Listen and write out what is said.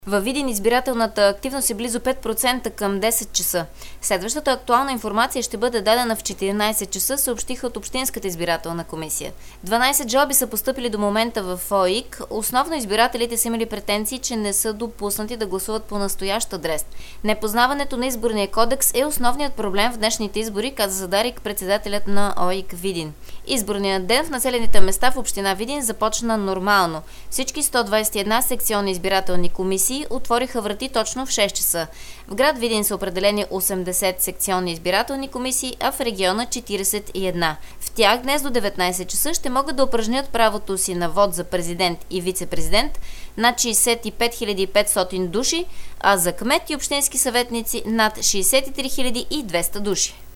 Във Видин избирателната активност е близо 5% към 10 часа. Следващата актуална информация ще бъде дадена в 14 часа, съобщиха от Общинската избирателна комисия. 12 жалби са постъпили до момента в ОИК. Основно избирателите са имали претенции, че не са допуснати да гласуват по настоящ адрес. Непознаването на изборния кодекс е основният проблем в днешните избори, каза Задарик, председателят на ОИК Видин. Изборният ден в населените места в община Видин започна нормално. Всички 121 секционни избирателни комисии отвориха врати точно в 6 часа. В град Видин са определени 80 секционни избирателни комисии, а в региона 41. В тях днес до 19 часа ще могат да упражнят правото си на вод за президент и вице-президент над 65 500 души, а за кмет и общински съветници над 63 200 души.